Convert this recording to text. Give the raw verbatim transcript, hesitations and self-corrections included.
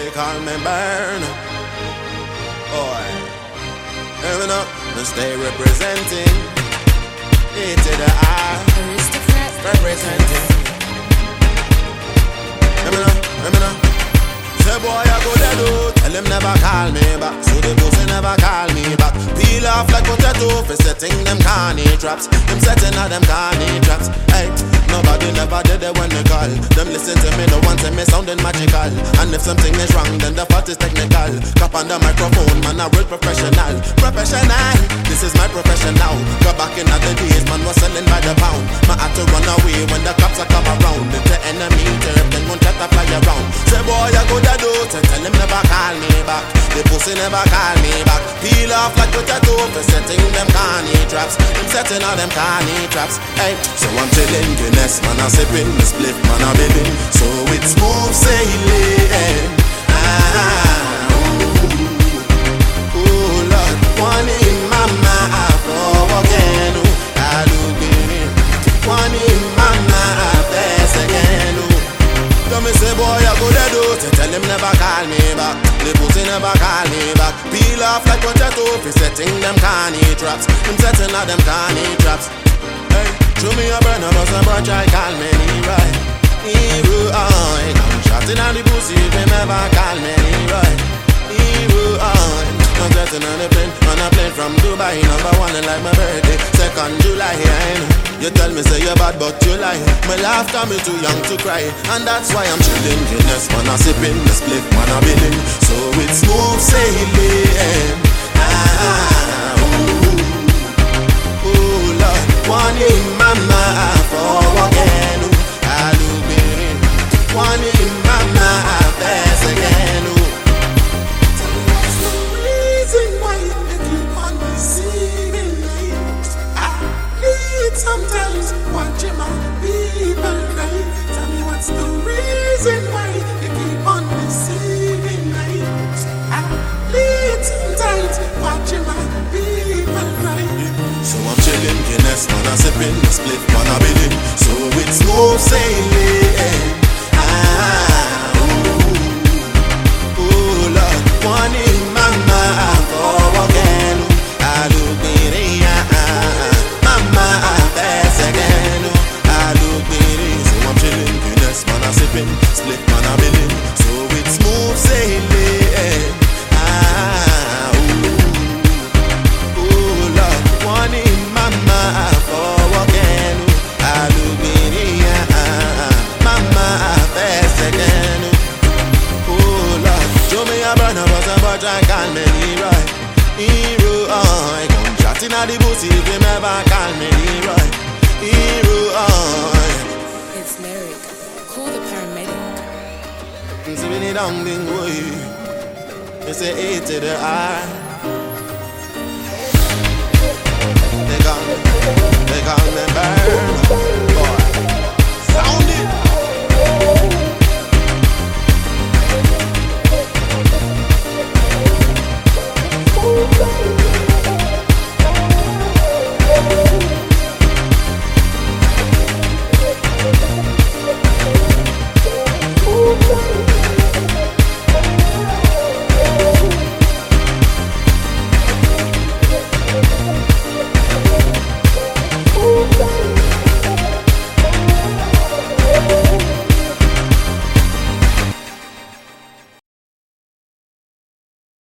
They call me Burn. Boy, heaven up, me stay representing. A to the I, Aristocrat representing. Heaven up, heaven up. Say boy I go dead out. Tell him never call me back. So the pussy never call me back. Peel off like potato for setting them carny traps. Them setting all them carny traps. Hey, nobody never did it when they call. Them listen to me, the one say me sounding magical. And if something is wrong, then the fault is technical. Cup on the microphone, man, a real professional. Professional, this is my profession now. Go back in other days, man was selling by the pound. Man had to run away when the cops are come around. If the enemy turf, then won't try to fly around. Say boy I go dead out and tell him never call me back. The pussy never call me back. Peel off like potato for setting them carny traps. Them setting all them carny traps. Hey, so I'm chilling, Guinness, man I sipping, the split, man I bidding. So it's smooth sailing. Ah, ooh, ooh Lord, one in my mouth, oh again, ooh, I look in. One in my mouth, best again, ooh. So me say boy I go dead out. Tell him never call me back. The pussy never call me back. Peel off like potato for setting them carny traps. Them setting all them carny traps. Hey, show me a burner, but some bro try call me Leroy. Hero, I I'm shotting on the pussy if him ever call me Leroy. Hero, I I'm getting on the plane, on a plane from Dubai. Number one and like my birthday, second July. I know. You tell me say you're bad but you lie. My laugh got me too young to cry. And that's why I'm chilling. Guinness, man I sipping, the split, man I billing. So it's smooth sailing. Ah, ooh, ooh Lord, one in my mouth, oh again, ooh, I look in. One in my mouth, that's again, ooh. Tell me what's the reason why you keep on deceiving me? I need sometimes watching my people cry. Tell me what's the reason why you keep on deceiving me? I need sometimes watching my people cry. So I'm chilling, Guinness, man I sipping, the split, man I billing. So it's smooth sailing. Ah, ooh, ooh Lord, one in my mouth, oh again, ooh, I look in it, mama, that's again, ooh, I look in it. So I'm chilling, Guinness, man I sipping, split, man I billing. So it's smooth sailing. Ah, ooh, ooh Lord, one in my mouth, oh again, ooh, I look in it, mama, that's again, ooh, ooh Lord. Show me a burner, but a but I call me Leroy. Hero, I come chatting at the pussy if you never call me Leroy. Hero, I It's lyric. Call the paramedic. so we need on thing, boy. It's a A to the I. They call me, they call me Burn.